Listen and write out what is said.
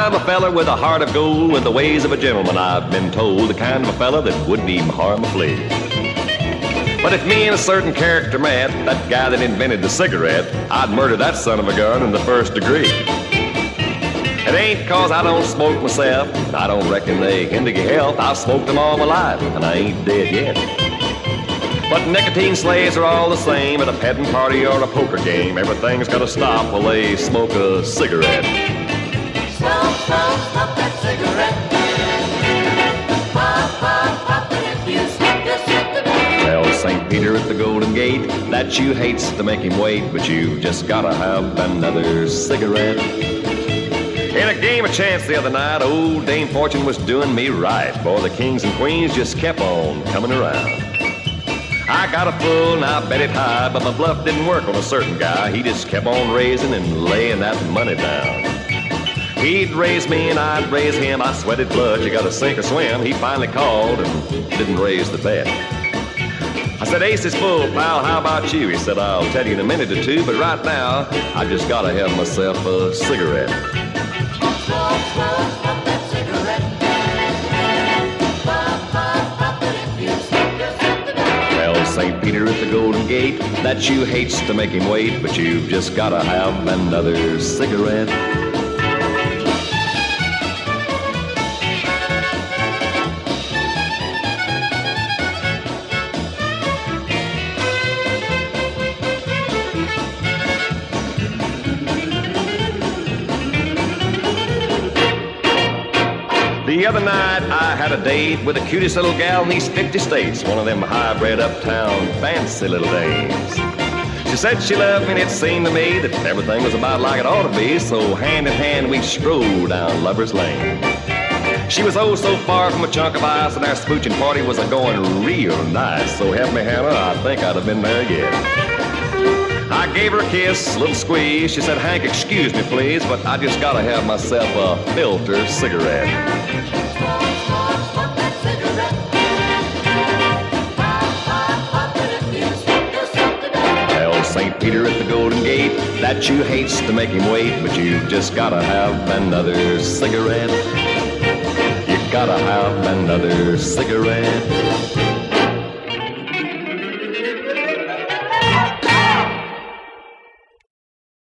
I'm a fella with a heart of gold, with the ways of a gentleman, I've been told. The kind of a fella that wouldn't even harm a flea. But if me and a certain character met, that guy that invented the cigarette, I'd murder that son of a gun in the first degree. It ain't 'cause I don't smoke myself, I don't reckon they hinder your health. I've smoked them all my life, and I ain't dead yet. But nicotine slaves are all the same at a petting party or a poker game. Everything's gotta stop while they smoke a cigarette. Smoke, smoke, smoke that cigarette. Pop, pop, pop it if you smoke this cigarette. Tell St. Peter at the Golden Gate that you hates to make him wait, but you've just gotta have another cigarette. In a game of chance the other night, old Dame Fortune was doing me right. Boy, the kings and queens just kept on coming around. I got a full and I bet it high, but my bluff didn't work on a certain guy. He just kept on raising and laying that money down. He'd raise me and I'd raise him. I sweated blood, you gotta sink or swim. He finally called and didn't raise the bet. I said, ace is full, pal, how about you? He said, I'll tell you in a minute or two, but right now, I just gotta have myself a cigarette. Smoke, smoke, smoke that cigarette. Pop, pop, pop it if you smoke this cigarette. Tell St. Peter at the Golden Gate that you hates to make him wait, but you've just gotta have another cigarette. The other night I had a date with the cutest little gal in these 50 states, one of them high-bred uptown fancy little dames. She said she loved me and it seemed to me that everything was about like it ought to be, so hand in hand we strolled down Lover's Lane. She was oh so far from a chunk of ice and our smooching party was a-going real nice, so help me Hannah, I think I'd have been there yet. I gave her a kiss, a little squeeze. She said, Hank, excuse me, please, but I just gotta have myself a filter cigarette. Smoke, smoke, smoke that cigarette. Pop, pop, pop it if you smoke this cigarette. Tell St. Peter at the Golden Gate that you hates to make him wait, but you've just gotta have another cigarette. You gotta have another cigarette.